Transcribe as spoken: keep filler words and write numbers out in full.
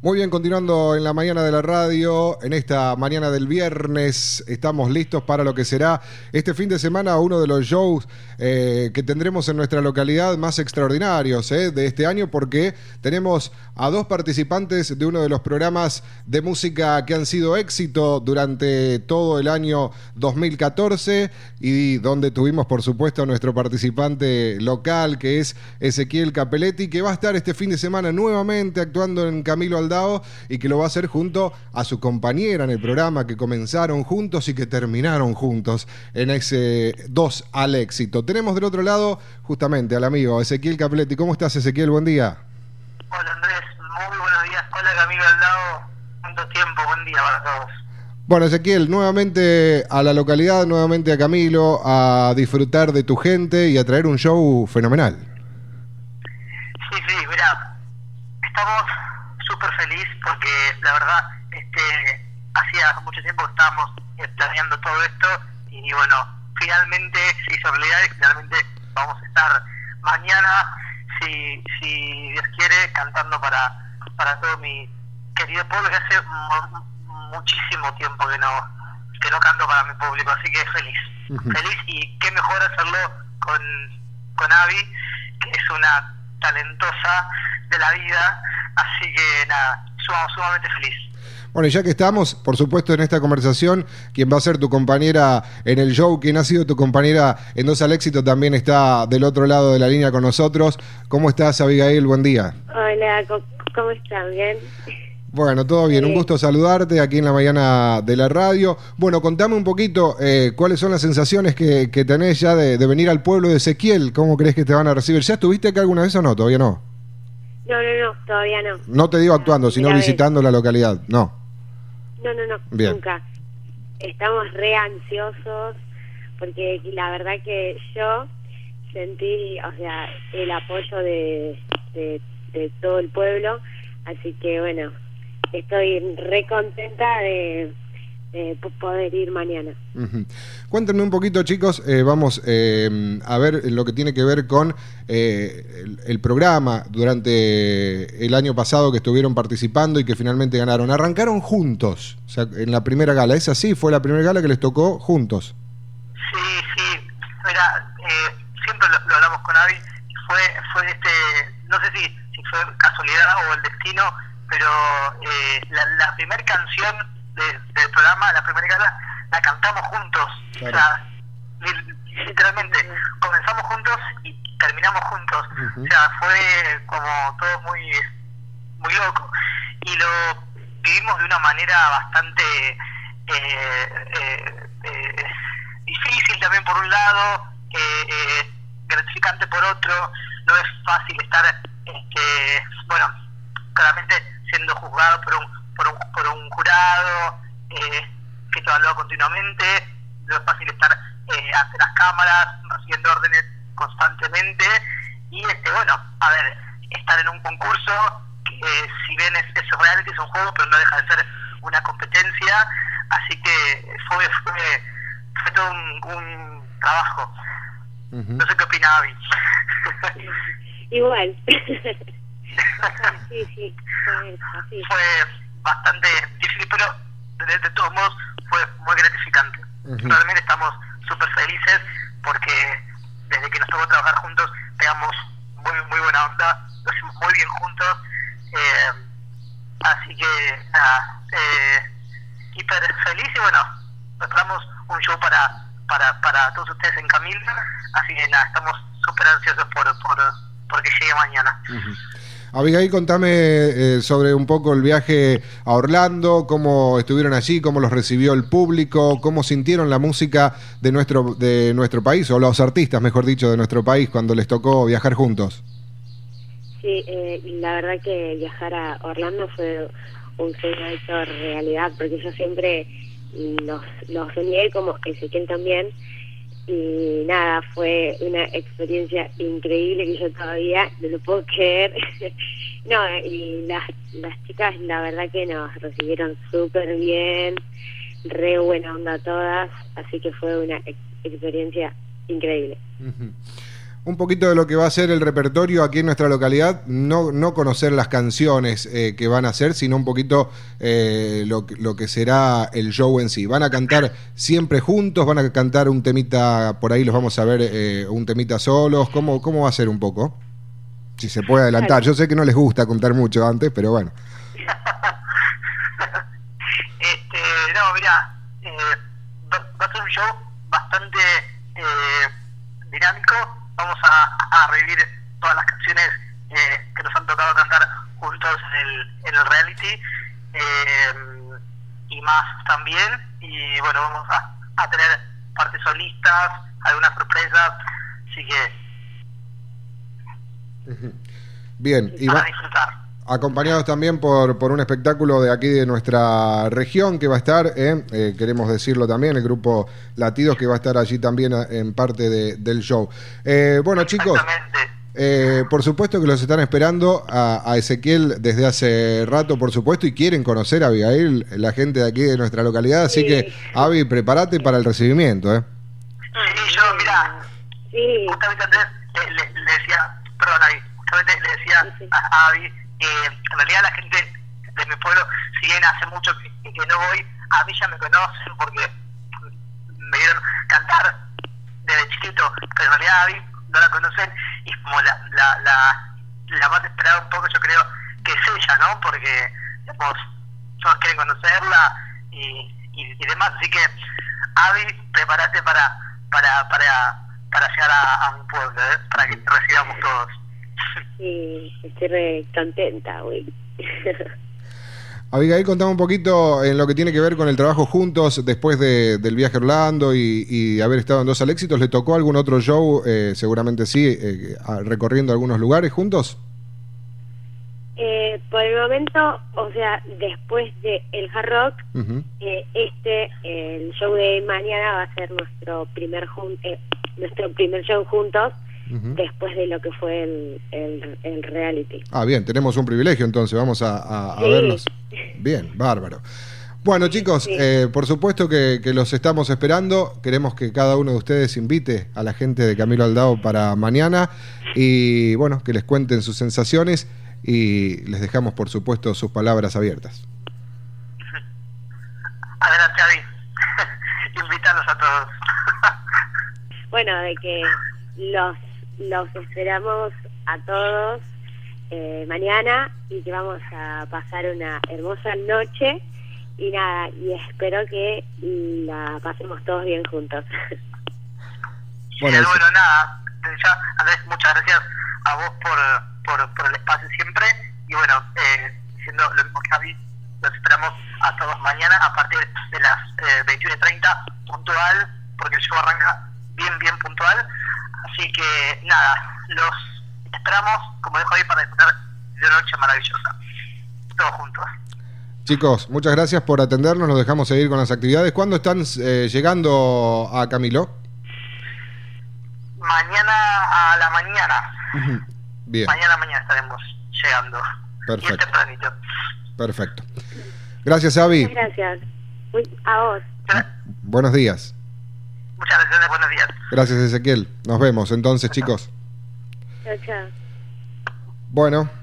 Muy bien, continuando en la mañana de la radio, en esta mañana del viernes, estamos listos para lo que será este fin de semana, uno de los shows eh, que tendremos en nuestra localidad más extraordinarios eh, de este año, porque tenemos a dos participantes de uno de los programas de música que han sido éxito durante todo el año dos mil catorce y donde tuvimos, por supuesto, a nuestro participante local, que es Ezequiel Capelletti, que va a estar este fin de semana nuevamente actuando en Camilo Aldao, y que lo va a hacer junto a su compañera en el programa, que comenzaron juntos y que terminaron juntos en ese dos al éxito. Tenemos del otro lado justamente al amigo Ezequiel Capelletti. ¿Cómo estás, Ezequiel? Buen día. Hola, Andrés, muy buenos días. Hola, Camilo Aldao. ¿Cuánto tiempo? Buen día para todos. Bueno, Ezequiel, nuevamente a la localidad, nuevamente a Camilo, a disfrutar de tu gente y a traer un show fenomenal. Sí, sí, mirá, estamos súper feliz porque la verdad este hacía mucho tiempo que estábamos planeando todo esto y bueno, finalmente se hizo realidad y finalmente vamos a estar mañana, si, si Dios quiere, cantando para, para todo mi querido pueblo, que hace mu- muchísimo tiempo que no que no canto para mi público, así que feliz, uh-huh. feliz y qué mejor hacerlo con, con Abby, que es una talentosa de la vida. Así que nada, sumamente, sumamente feliz. Bueno, y ya que estamos, por supuesto, en esta conversación, quien va a ser tu compañera en el show, quien ha sido tu compañera en Dos al Éxito, también está del otro lado de la línea con nosotros. ¿Cómo estás, Abigail? Buen día. Hola, ¿cómo estás? ¿Bien? Bueno, todo bien. Un gusto saludarte aquí en la mañana de la radio. Bueno, contame un poquito eh, cuáles son las sensaciones que, que tenés ya de, de venir al pueblo de Ezequiel. ¿Cómo crees que te van a recibir? ¿Ya estuviste acá alguna vez o no? ¿Todavía no? No, no, no, todavía no. No te digo actuando, sino Mira, visitando la localidad, no. No, no, no, Bien. nunca. Estamos re ansiosos porque la verdad que yo sentí, o sea, el apoyo de, de, de todo el pueblo, así que bueno, estoy re contenta de... Eh, poder ir mañana. Uh-huh. Cuéntenme un poquito, chicos, eh, vamos eh, a ver lo que tiene que ver con eh, el, el programa durante el año pasado que estuvieron participando y que finalmente ganaron. Arrancaron juntos, o sea, en la primera gala. ¿Es así? ¿Fue la primera gala que les tocó juntos? Sí, sí. Mira, eh, siempre lo, lo hablamos con Abby. Fue, fue este, no sé si, si fue casualidad o el destino, pero eh, la, la primera canción De, del programa, la primera gala, la cantamos juntos. Claro. O sea, li, literalmente comenzamos juntos y terminamos juntos. Uh-huh. O sea, fue como todo muy muy loco y lo vivimos de una manera bastante eh, eh, eh, difícil también por un lado, eh, eh, gratificante por otro. No es fácil estar este, bueno, claramente siendo juzgado por un Por un, por un jurado eh, que te evalúa continuamente. No es fácil estar eh, ante las cámaras recibiendo órdenes constantemente y este bueno, a ver, estar en un concurso que eh, si bien es, es reality, es un juego, pero no deja de ser una competencia, así que fue fue, fue todo un, un trabajo. Uh-huh. No sé qué opina Abby. Igual. sí, sí, fue así. Fue bastante difícil, pero de, de todos modos fue muy gratificante. Uh-huh. Realmente estamos súper felices porque desde que nos tocó trabajar juntos pegamos muy muy buena onda, lo hicimos muy bien juntos, eh, así que nada, eh, hiper feliz y bueno, preparamos un show para para para todos ustedes en Camilo, así que nada, estamos súper ansiosos por, por, por que llegue mañana. Uh-huh. Abigail, contame eh, sobre un poco el viaje a Orlando, cómo estuvieron allí, cómo los recibió el público, cómo sintieron la música de nuestro de nuestro país, o los artistas, mejor dicho, de nuestro país, cuando les tocó viajar juntos. Sí, eh, la verdad que viajar a Orlando fue un sueño hecho realidad, porque yo siempre los, los soñé como Ezequiel también, y nada, fue una experiencia increíble que yo todavía no lo puedo creer. No, y las, las chicas la verdad que nos recibieron súper bien, re buena onda todas, así que fue una ex experiencia increíble. Uh-huh. un poquito de lo que va a ser el repertorio aquí en nuestra localidad, no, no conocer las canciones eh, que van a hacer, sino un poquito eh, lo, lo que será el show en sí. ¿Van a cantar siempre juntos? ¿Van a cantar un temita, por ahí los vamos a ver, eh, un temita solos? ¿Cómo, cómo va a ser un poco? Si se puede adelantar. Yo sé que no les gusta contar mucho antes, pero bueno. este, no, mira, eh, va, va a ser un show bastante eh, dinámico. Vamos a, a revivir todas las canciones eh, que nos han tocado cantar juntos en el, en el reality eh, y más también. Y bueno, vamos a, a tener partes solistas, algunas sorpresas, así que bien, y para va, disfrutar. acompañados también por, por un espectáculo de aquí de nuestra región que va a estar, eh, eh, queremos decirlo también, el grupo Latidos que va a estar allí también en parte de, del show. Eh, bueno, chicos, eh, por supuesto que los están esperando a, a Ezequiel desde hace rato, por supuesto, y quieren conocer a Abigail, la gente de aquí de nuestra localidad, así sí. que, Avi, prepárate para el recibimiento. ¿eh? Sí, yo, mira, sí. justamente antes le, le, le decía, perdón, Avi, justamente le decía sí, sí. a Avi, Eh, en realidad la gente de mi pueblo, si bien hace mucho que, que no voy, a mí ya me conocen porque me vieron cantar desde chiquito, pero en realidad a mí no la conocen y es como la, la, la, la más esperada un poco, yo creo que es ella, ¿no? Porque digamos, todos quieren conocerla y, y, y demás, así que Avi, prepárate para para para para llegar a, a mi pueblo, ¿eh? Para que te recibamos todos. Sí, estoy re contenta, güey. Abigail, contame un poquito en lo que tiene que ver con el trabajo juntos después de, del viaje a Orlando y, y haber estado en Dos al Éxitos. ¿Le tocó algún otro show? Eh, seguramente sí, eh, recorriendo algunos lugares juntos. Eh, por el momento, o sea, después de el Hard Rock, uh-huh. eh, este, el show de mañana va a ser nuestro primer jun- eh, nuestro primer show juntos. Uh-huh. Después de lo que fue el, el, el reality. Ah, bien, tenemos un privilegio entonces, vamos a, a, a sí. vernos. Bien, bárbaro. Bueno, chicos, sí. eh, por supuesto que, que los estamos esperando. Queremos que cada uno de ustedes invite a la gente de Camilo Aldao para mañana y, bueno, que les cuenten sus sensaciones y les dejamos, por supuesto, sus palabras abiertas. Adelante, Avi. Invítalos a todos. Bueno, de que los los esperamos a todos eh, mañana y que vamos a pasar una hermosa noche y nada, y espero que la pasemos todos bien juntos. Bueno, sí, bueno nada, ya, Andrés, muchas gracias a vos por, por, por el espacio siempre y bueno, eh, diciendo lo mismo que Javi, los esperamos a todos mañana a partir de las eh, veintiuna y treinta puntual, porque el show arranca bien, bien puntual. Así que nada, los esperamos, como dijo ahí, para disfrutar de una noche maravillosa. Todos juntos. Chicos, muchas gracias por atendernos. Nos dejamos seguir con las actividades. ¿Cuándo están eh, llegando a Camilo? Mañana a la mañana. Uh-huh. Bien. Mañana a mañana estaremos llegando. Perfecto. Y tempranito. Perfecto. Gracias, Avi. Muchas gracias. A vos. Buenos días. Muchas gracias, buenos días. Gracias, Ezequiel. Nos vemos entonces, chicos. Chao, chao. Bueno.